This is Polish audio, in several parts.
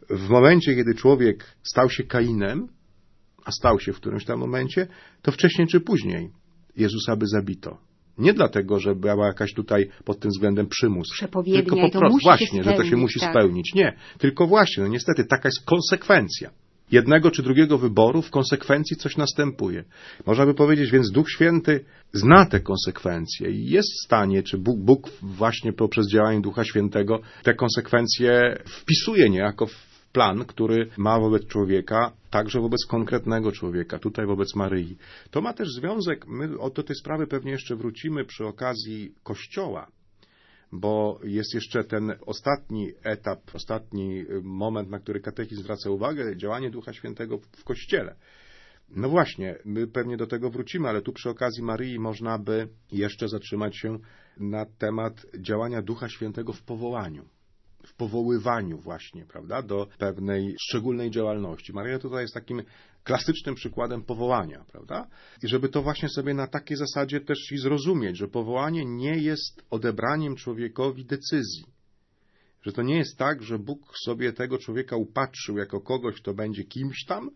w momencie, kiedy człowiek stał się Kainem, a stał się w którymś tam momencie, to wcześniej czy później Jezusa by zabito. Nie dlatego, że była jakaś tutaj pod tym względem przymus. Przepowiednia, tylko po prostu właśnie, że to się musi tak. spełnić. Nie, tylko właśnie, no niestety taka jest konsekwencja. Jednego czy drugiego wyboru w konsekwencji coś następuje. Można by powiedzieć, więc Duch Święty zna te konsekwencje i jest w stanie, czy Bóg właśnie poprzez działanie Ducha Świętego te konsekwencje wpisuje niejako w plan, który ma wobec człowieka, także wobec konkretnego człowieka, tutaj wobec Maryi. To ma też związek, my do tej sprawy pewnie jeszcze wrócimy przy okazji Kościoła, bo jest jeszcze ten ostatni etap, ostatni moment, na który katechizm zwraca uwagę, działanie Ducha Świętego w Kościele. No właśnie, my pewnie do tego wrócimy, ale tu przy okazji Maryi można by jeszcze zatrzymać się na temat działania Ducha Świętego w powołaniu. W powoływaniu właśnie, prawda, do pewnej szczególnej działalności. Maryja tutaj jest takim klasycznym przykładem powołania, prawda? I żeby to właśnie sobie na takiej zasadzie też i zrozumieć, że powołanie nie jest odebraniem człowiekowi decyzji. Że to nie jest tak, że Bóg sobie tego człowieka upatrzył jako kogoś, kto będzie kimś tam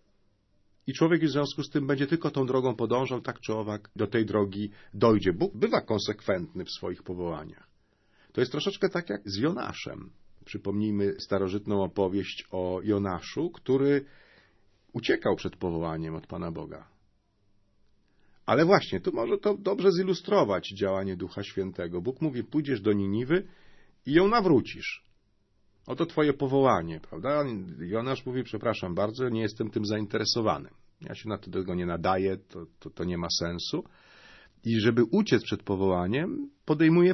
i człowiek w związku z tym będzie tylko tą drogą podążał, tak czy owak do tej drogi dojdzie. Bóg bywa konsekwentny w swoich powołaniach. To jest troszeczkę tak jak z Jonaszem. Przypomnijmy starożytną opowieść o Jonaszu, który uciekał przed powołaniem od Pana Boga. Ale właśnie, tu może to dobrze zilustrować działanie Ducha Świętego. Bóg mówi, pójdziesz do Niniwy i ją nawrócisz. Oto twoje powołanie, prawda? Jonasz mówi, przepraszam bardzo, nie jestem tym zainteresowany. Ja się na to tego nie nadaję, to nie ma sensu. I żeby uciec przed powołaniem, podejmuje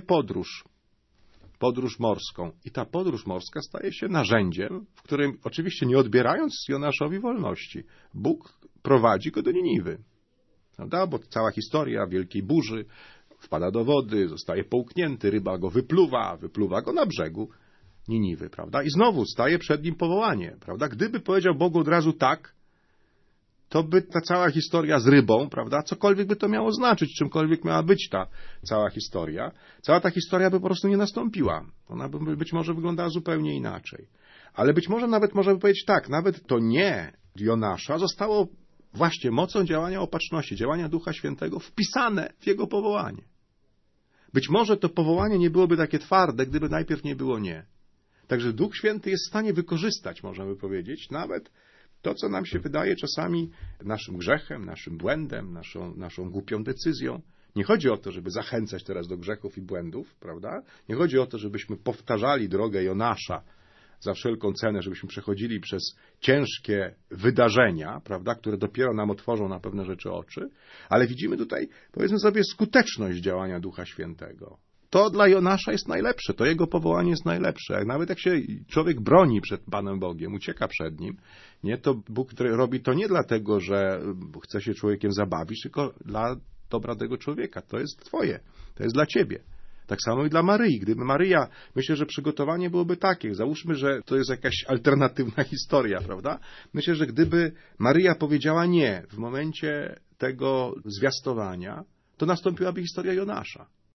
podróż morską. I ta podróż morska staje się narzędziem, w którym, oczywiście nie odbierając Jonaszowi wolności, Bóg prowadzi go do Niniwy. Prawda? Bo cała historia wielkiej burzy, wpada do wody, zostaje połknięty, ryba go wypluwa go na brzegu Niniwy, prawda? I znowu staje przed nim powołanie, prawda? Gdyby powiedział Bogu od razu tak, to by ta cała historia z rybą, prawda, cokolwiek by to miało znaczyć, czymkolwiek miała być ta cała historia, cała ta historia by po prostu nie nastąpiła. Ona by być może wyglądała zupełnie inaczej. Ale być może nawet można by powiedzieć tak, nawet to nie Jonasza zostało właśnie mocą działania opatrzności, działania Ducha Świętego wpisane w jego powołanie. Być może to powołanie nie byłoby takie twarde, gdyby najpierw nie było nie. Także Duch Święty jest w stanie wykorzystać, można by powiedzieć, nawet to, co nam się wydaje czasami naszym grzechem, naszym błędem, naszą głupią decyzją. Nie chodzi o to, żeby zachęcać teraz do grzechów i błędów, prawda? Nie chodzi o to, żebyśmy powtarzali drogę Jonasza za wszelką cenę, żebyśmy przechodzili przez ciężkie wydarzenia, prawda, które dopiero nam otworzą na pewne rzeczy oczy, ale widzimy tutaj, powiedzmy sobie, skuteczność działania Ducha Świętego. To dla Jonasza jest najlepsze, to jego powołanie jest najlepsze. Nawet jak się człowiek broni przed Panem Bogiem, ucieka przed Nim, nie, to Bóg robi to nie dlatego, że chce się człowiekiem zabawić, tylko dla dobra tego człowieka. To jest twoje, to jest dla ciebie. Tak samo i dla Maryi. Gdyby Maryja, myślę, że przygotowanie byłoby takie. Załóżmy, że to jest jakaś alternatywna historia, prawda? Myślę, że gdyby Maryja powiedziała nie w momencie tego zwiastowania, to nastąpiłaby historia Jonasza.